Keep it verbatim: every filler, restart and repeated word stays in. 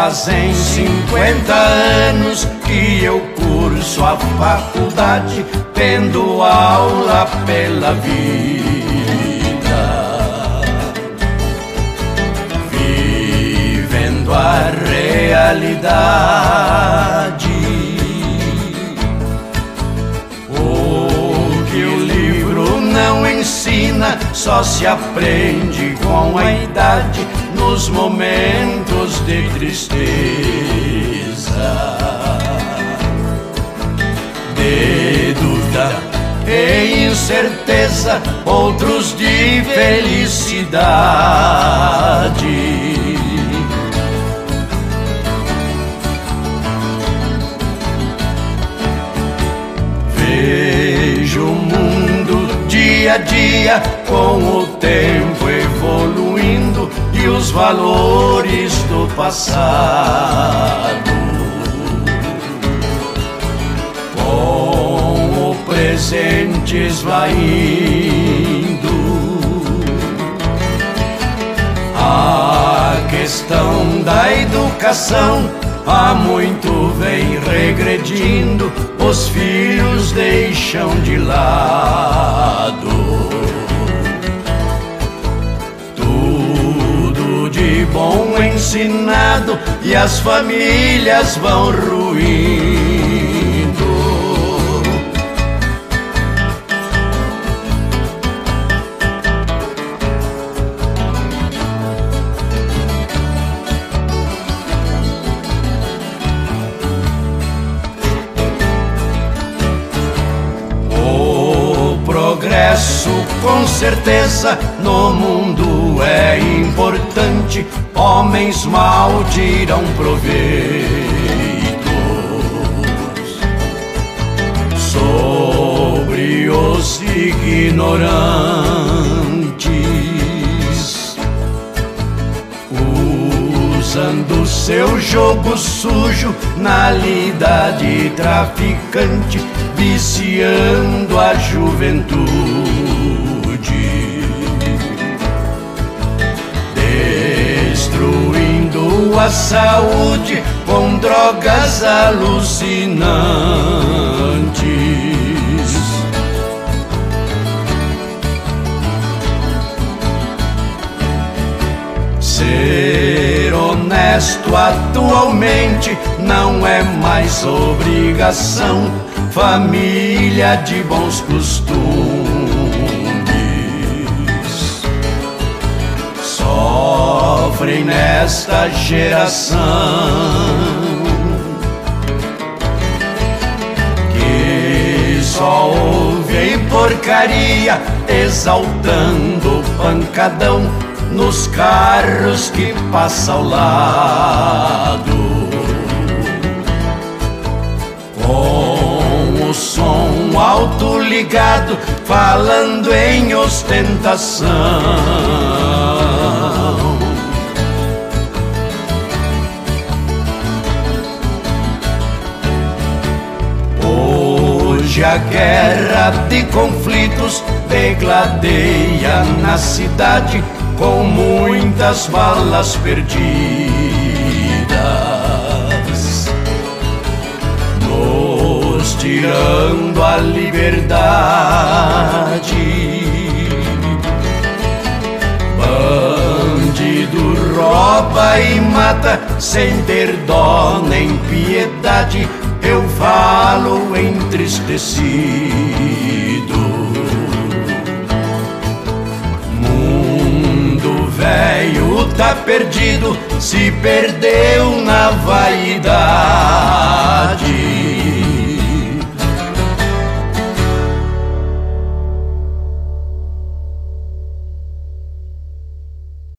Fazem cinquenta anos que eu curso a faculdade, tendo aula pela vida, vivendo a realidade. O que o livro não ensina só se aprende com a idade, nos momentos de tristeza, de dúvida e incerteza, outros de felicidade. Vejo o mundo dia a dia, com o tempo evoluindo e os valores do passado com o presente esvaindo. A questão da educação há muito vem regredindo, os filhos deixam de lado. Tudo de bom ensinado e as famílias vão ruindo. Progresso com certeza no mundo é importante, homens mal tiram proveito sobre os ignorantes, usando seu jogo sujo na lida de traficante, viciando a juventude, destruindo a saúde com drogas alucinantes. Ser honesto atualmente não é mais obrigação, família de bons costumes sofrem nesta geração, que só ouve porcaria, exaltando pancadão nos carros que passam ao lado, com o som alto ligado, falando em ostentação. Hoje a guerra de conflitos degladeia na cidade, com muitas balas perdidas, nos tirando a liberdade. Bandido rouba e mata sem ter dó nem piedade, eu falo entristecido. Velho tá perdido, se perdeu na vaidade.